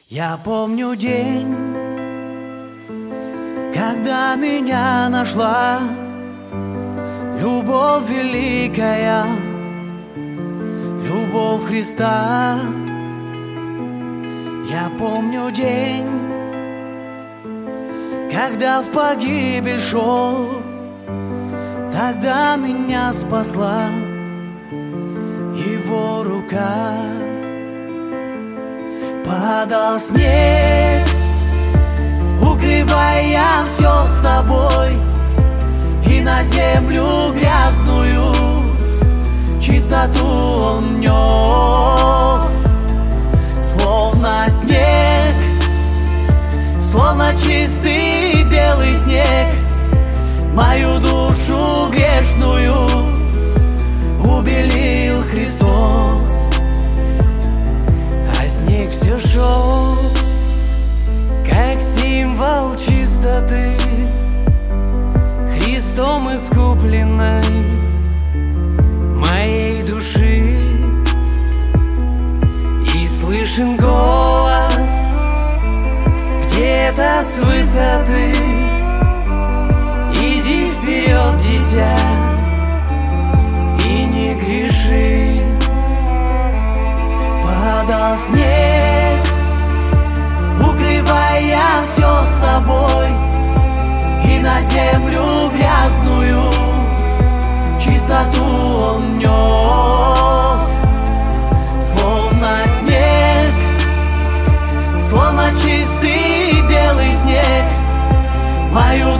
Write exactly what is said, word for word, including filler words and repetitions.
Я помню день, когда меня нашла любовь великая, любовь Христа. Я помню день, когда в погибель шел, тогда меня спасла Его рука. Падал снег, укрывая все собой, и на землю грязную чистоту Он нес. Словно снег, словно чистый белый снег, мою душу грешную убелил Христос. А снег все шел, как символ чистоты, Христом искупленной моей души. И слышен голос где-то с высоты: иди вперед, дитя, и не греши. Падал снег, укрывая все собой, и на землю грязную чистоту Он нес. Словно снег, словно чистый белый снег, мою